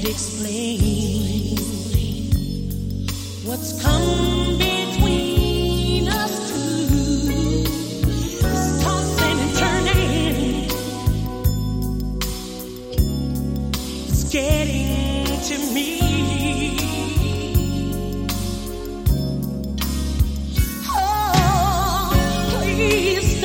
explain what's come between us two. This tossing and turning, it's getting to me. Oh, please